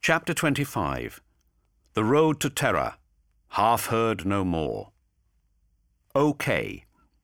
Chapter 25. The Road to Terra. Half Heard No More. OK.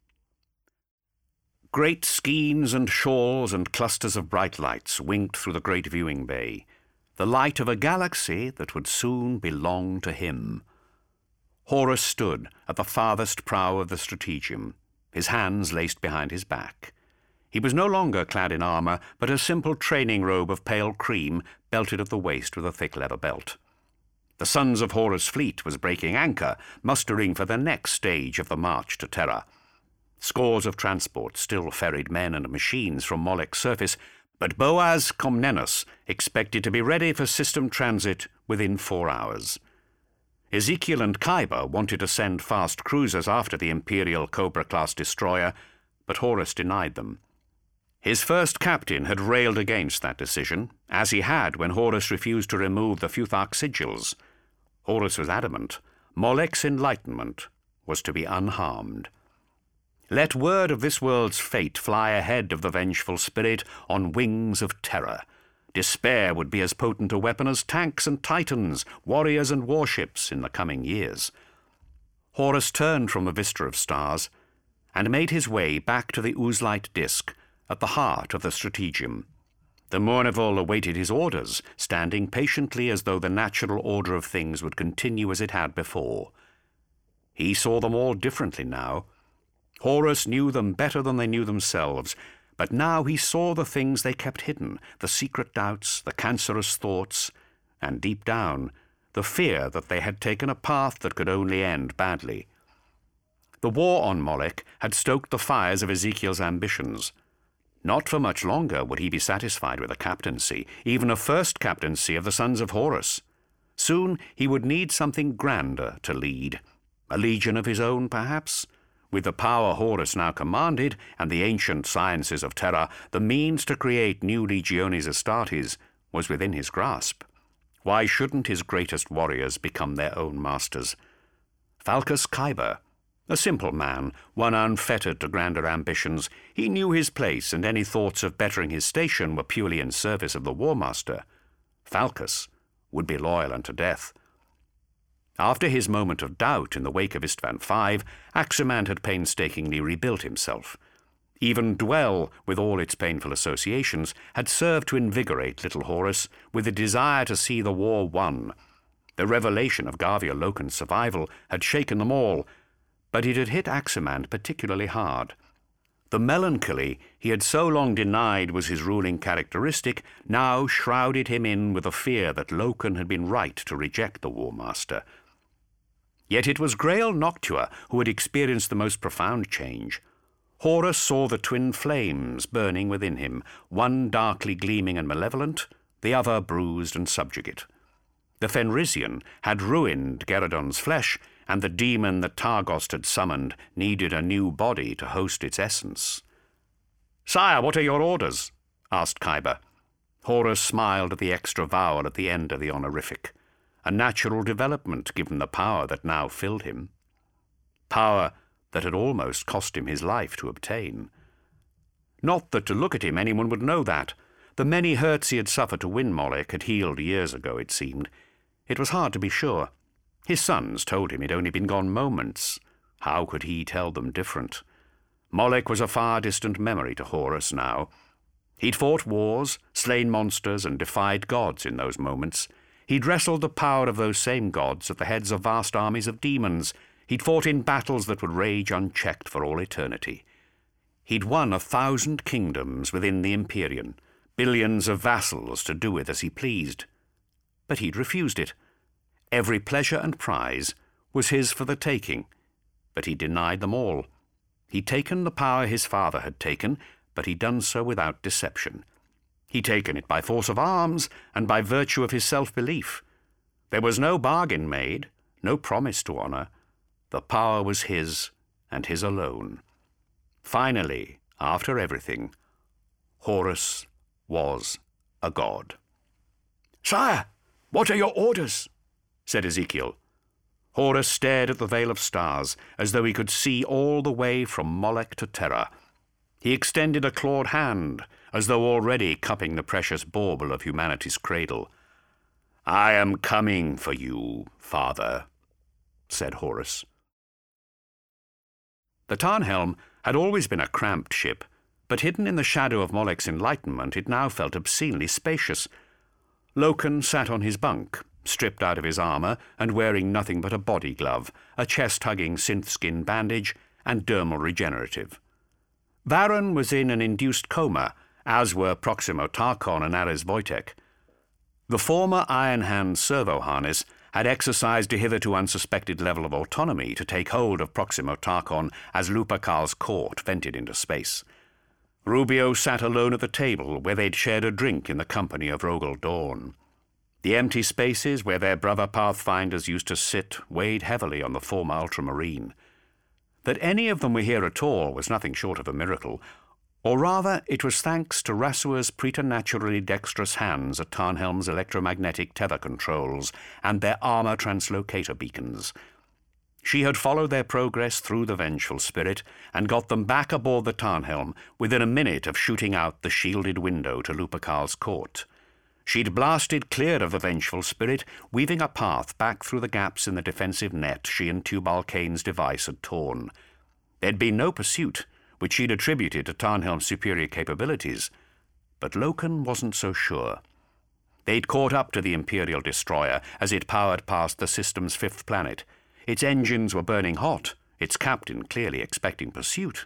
Great skeins and shawls and clusters of bright lights winked through the great viewing bay, the light of a galaxy that would soon belong to him. Horus stood at the farthest prow of the Strategium, his hands laced behind his back. He was no longer clad in armour, but a simple training robe of pale cream, belted at the waist with a thick leather belt. The Sons of Horus' fleet was breaking anchor, mustering for the next stage of the march to Terra. Scores of transports still ferried men and machines from Molech's surface, but Boaz Komnenos expected to be ready for system transit within 4 hours. Ezekiel and Kyber wanted to send fast cruisers after the Imperial Cobra-class destroyer, but Horus denied them. His first captain had railed against that decision, as he had when Horus refused to remove the Futhark sigils. Horus was adamant. Molech's enlightenment was to be unharmed. Let word of this world's fate fly ahead of the vengeful spirit on wings of terror. Despair would be as potent a weapon as tanks and titans, warriors and warships in the coming years. Horus turned from the vista of stars and made his way back to the ooze-light disk at the heart of the Strategium. The Mournival awaited his orders, standing patiently as though the natural order of things would continue as it had before. He saw them all differently now. Horus knew them better than they knew themselves, but now he saw the things they kept hidden, the secret doubts, the cancerous thoughts, and deep down, the fear that they had taken a path that could only end badly. The war on Molech had stoked the fires of Ezekiel's ambitions. Not for much longer would he be satisfied with a captaincy, even a first captaincy of the Sons of Horus. Soon he would need something grander to lead. A legion of his own, perhaps? With the power Horus now commanded, and the ancient sciences of Terra, the means to create new Legiones Astartes was within his grasp. Why shouldn't his greatest warriors become their own masters? Falcus Kyber, a simple man, one unfettered to grander ambitions, he knew his place, and any thoughts of bettering his station were purely in service of the War Master. Falcus would be loyal unto death. After his moment of doubt in the wake of Istvan V, Aximand had painstakingly rebuilt himself. Even Dwell, with all its painful associations, had served to invigorate little Horus with the desire to see the war won. The revelation of Garvia Loken's survival had shaken them all, but it had hit Aximand particularly hard. The melancholy he had so long denied was his ruling characteristic now shrouded him in with a fear that Loken had been right to reject the War Master. Yet it was Grail Noctua who had experienced the most profound change. Horus saw the twin flames burning within him, one darkly gleaming and malevolent, the other bruised and subjugate. The Fenrisian had ruined Geradon's flesh, and the demon that Targost had summoned needed a new body to host its essence. "Sire, what are your orders?" asked Kyber. Horus smiled at the extra vowel at the end of the honorific, a natural development given the power that now filled him. Power that had almost cost him his life to obtain. Not that to look at him anyone would know that. The many hurts he had suffered to win Molech had healed years ago, it seemed. It was hard to be sure. His sons told him he'd only been gone moments. How could he tell them different? Molech was a far-distant memory to Horus now. He'd fought wars, slain monsters, and defied gods in those moments. He'd wrestled the power of those same gods at the heads of vast armies of demons. He'd fought in battles that would rage unchecked for all eternity. He'd won 1,000 kingdoms within the Empyrean, billions of vassals to do with as he pleased. But he'd refused it. Every pleasure and prize was his for the taking, but he denied them all. He'd taken the power his father had taken, but he'd done so without deception. He'd taken it by force of arms and by virtue of his self-belief. There was no bargain made, no promise to honour. The power was his, and his alone. Finally, after everything, Horus was a god. "Sire, what are your orders?" said Ezekiel. Horus stared at the veil of stars, as though he could see all the way from Molech to Terra. He extended a clawed hand, as though already cupping the precious bauble of humanity's cradle. "I am coming for you, father," said Horus. The Tarnhelm had always been a cramped ship, but hidden in the shadow of Molech's enlightenment, it now felt obscenely spacious. Loken sat on his bunk, stripped out of his armour and wearing nothing but a body glove, a chest-hugging synth-skin bandage, and dermal regenerative. Varen was in an induced coma, as were Proximo Tarkon and Ares Wojtek. The former Iron Hand servo harness had exercised a hitherto unsuspected level of autonomy to take hold of Proximo Tarkon as Lupercal's court vented into space. Rubio sat alone at the table where they'd shared a drink in the company of Rogel Dorn. The empty spaces where their brother pathfinders used to sit weighed heavily on the former ultramarine. That any of them were here at all was nothing short of a miracle, or rather it was thanks to Rasua's preternaturally dexterous hands at Tarnhelm's electromagnetic tether controls and their armour translocator beacons. She had followed their progress through the vengeful spirit and got them back aboard the Tarnhelm within a minute of shooting out the shielded window to Lupercal's court. She'd blasted clear of the vengeful spirit, weaving a path back through the gaps in the defensive net she and Tubal Cain's device had torn. There'd been no pursuit, which she'd attributed to Tarnhelm's superior capabilities, but Loken wasn't so sure. They'd caught up to the Imperial destroyer as it powered past the system's fifth planet. Its engines were burning hot, its captain clearly expecting pursuit.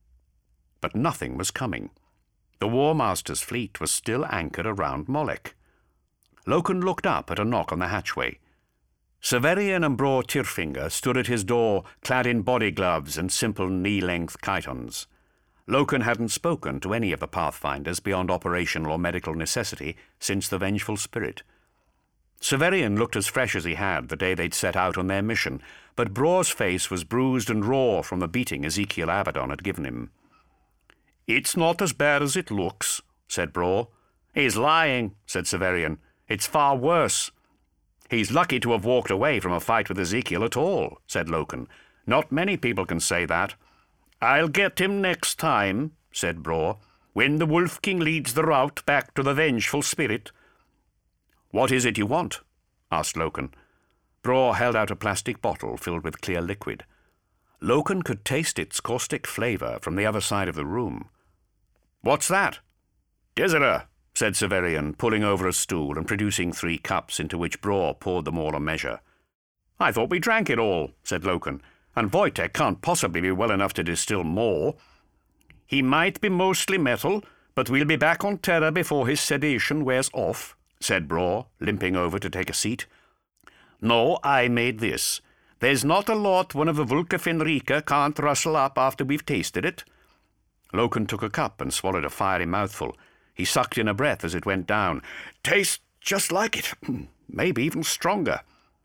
But nothing was coming. The War Master's fleet was still anchored around Molech. Loken looked up at a knock on the hatchway. Severian and Bror Tyrfinger stood at his door, clad in body gloves and simple knee-length chitons. Loken hadn't spoken to any of the Pathfinders beyond operational or medical necessity since the vengeful spirit. Severian looked as fresh as he had the day they'd set out on their mission, but Bror's face was bruised and raw from the beating Ezekiel Abaddon had given him. "It's not as bad as it looks," said Bror. "He's lying," said Severian. "It's far worse." "He's lucky to have walked away from a fight with Ezekiel at all," said Loken. "Not many people can say that." "I'll get him next time," said Bror, "when the Wolf King leads the route back to the vengeful spirit." "What is it you want?" asked Loken. Bror held out a plastic bottle filled with clear liquid. Loken could taste its caustic flavour from the other side of the room. "What's that?" "Dizera," said Severian, pulling over a stool and producing 3 cups into which Bror poured them all a measure. "I thought we drank it all," said Loken, "and Wojtek can't possibly be well enough to distill more." "He might be mostly metal, but we'll be back on Terra before his sedation wears off," said Bror, limping over to take a seat. "No, I made this. There's not a lot one of the Vulca Fenrica can't rustle up after we've tasted it." Loken took a cup and swallowed a fiery mouthful. He sucked in a breath as it went down. "Tastes just like it. Maybe even stronger."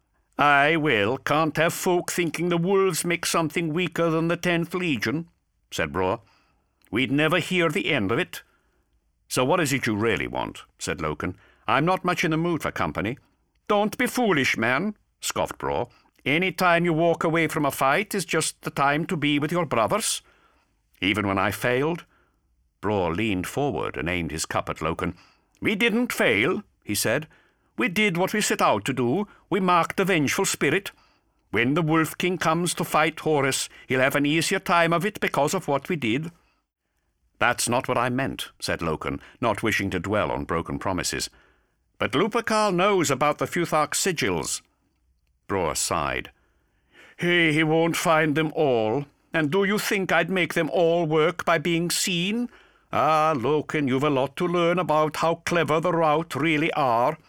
"Aye, well, can't have folk thinking the wolves make something weaker than the 10th Legion," said Bror. "We'd never hear the end of it." "So what is it you really want?" said Loken. "I'm not much in the mood for company." "Don't be foolish, man," scoffed Bror. "Any time you walk away from a fight is just the time to be with your brothers." "Even when I failed?" Bror leaned forward and aimed his cup at Loken. "We didn't fail," he said. "We did what we set out to do. We marked the vengeful spirit. When the Wolf King comes to fight Horus, he'll have an easier time of it because of what we did." "That's not what I meant," said Loken, not wishing to dwell on broken promises. "But Lupercal knows about the Futhark sigils." Bror sighed. "Hey, he won't find them all. And do you think I'd make them all work by being seen? Ah, Loken, you've a lot to learn about how clever the rout really are."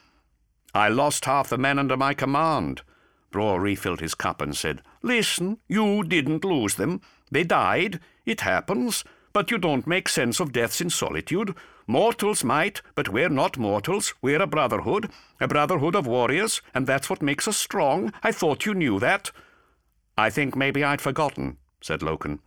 "I lost half the men under my command." Bror refilled his cup and said, "Listen, you didn't lose them. They died. It happens. But you don't make sense of deaths in solitude. Mortals might, but we're not mortals. We're a brotherhood of warriors, and that's what makes us strong. I thought you knew that." "I think maybe I'd forgotten," said Loken.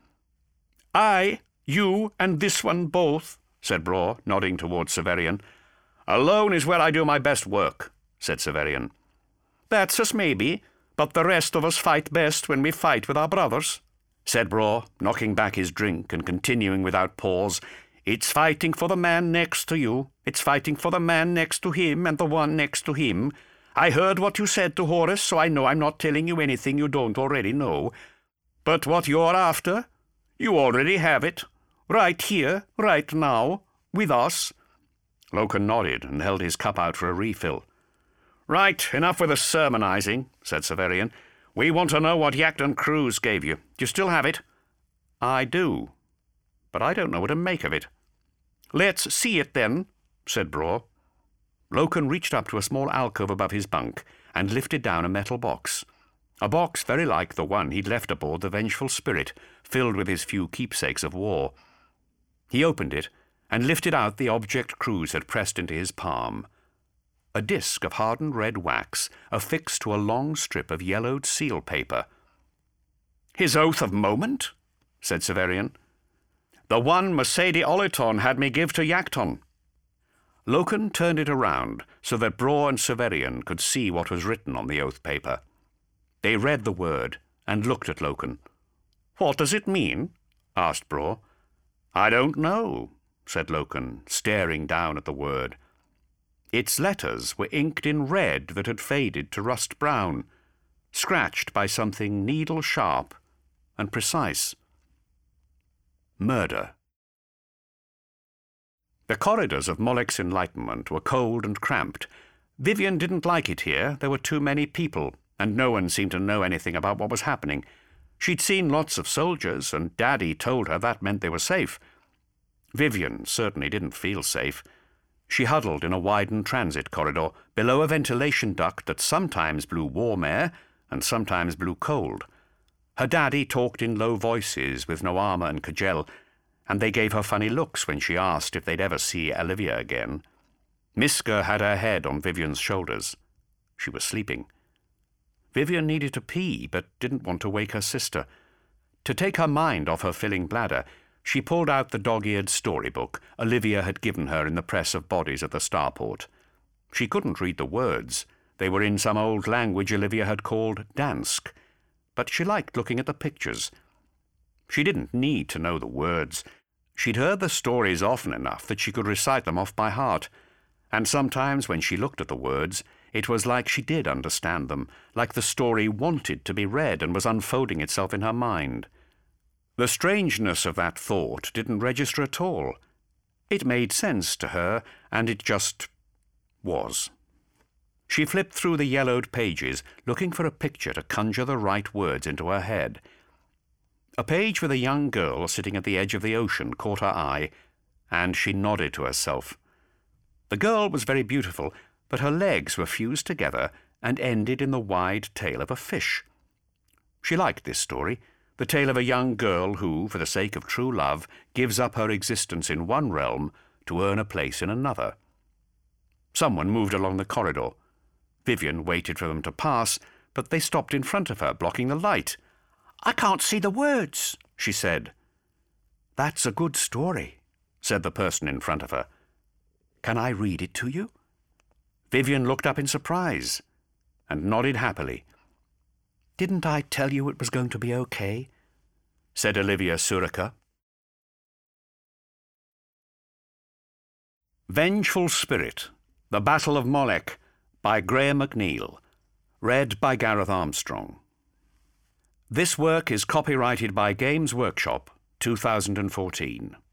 "Aye, you and this one both," said Bror, nodding towards Severian. "Alone is where I do my best work," said Severian. "That's us maybe, but the rest of us fight best when we fight with our brothers," said Bror, knocking back his drink and continuing without pause. "It's fighting for the man next to you. It's fighting for the man next to him and the one next to him. I heard what you said to Horace, so I know I'm not telling you anything you don't already know. But what you're after, you already have it. Right here, right now, with us." Loken nodded and held his cup out for a refill. "Right, enough with the sermonising," said Severian. "We want to know what Yackton Cruz gave you. Do you still have it?" "I do, but I don't know what to make of it." "Let's see it, then," said Braw. Loken reached up to a small alcove above his bunk and lifted down a metal box. A box very like the one he'd left aboard the Vengeful Spirit, filled with his few keepsakes of war. He opened it and lifted out the object Cruz had pressed into his palm. A disc of hardened red wax affixed to a long strip of yellowed seal paper. "His oath of moment?" said Severian. "The one Mercedes Oliton had me give to Yackton." Loken turned it around so that Braw and Severian could see what was written on the oath paper. They read the word and looked at Loken. "What does it mean?" asked Braw. "I don't know," said Loken, staring down at the word. Its letters were inked in red that had faded to rust brown, scratched by something needle-sharp and precise. Murder. The corridors of Molek's Enlightenment were cold and cramped. Vivian didn't like it here. There were too many people, and no one seemed to know anything about what was happening. She'd seen lots of soldiers, and Daddy told her that meant they were safe. Vivian certainly didn't feel safe. She huddled in a widened transit corridor below a ventilation duct that sometimes blew warm air and sometimes blew cold. Her daddy talked in low voices with Noama and Kajel, and they gave her funny looks when she asked if they'd ever see Olivia again. Miska had her head on Vivian's shoulders. She was sleeping. Vivian needed to pee, but didn't want to wake her sister. To take her mind off her filling bladder, she pulled out the dog-eared storybook Olivia had given her in the press of bodies at the starport. She couldn't read the words. They were in some old language Olivia had called Dansk, but she liked looking at the pictures. She didn't need to know the words. She'd heard the stories often enough that she could recite them off by heart, and sometimes when she looked at the words, it was like she did understand them, like the story wanted to be read and was unfolding itself in her mind. The strangeness of that thought didn't register at all. It made sense to her, and it just was. She flipped through the yellowed pages, looking for a picture to conjure the right words into her head. A page with a young girl sitting at the edge of the ocean caught her eye, and she nodded to herself. The girl was very beautiful, but her legs were fused together and ended in the wide tail of a fish. She liked this story, the tale of a young girl who, for the sake of true love, gives up her existence in one realm to earn a place in another. Someone moved along the corridor. Vivian waited for them to pass, but they stopped in front of her, blocking the light. "I can't see the words," she said. "That's a good story," said the person in front of her. "Can I read it to you?" Vivian looked up in surprise and nodded happily. "Didn't I tell you it was going to be okay?" said Olivia Surica. Vengeful Spirit, The Battle of Molek, by Graham McNeill. Read by Gareth Armstrong. This work is copyrighted by Games Workshop, 2014.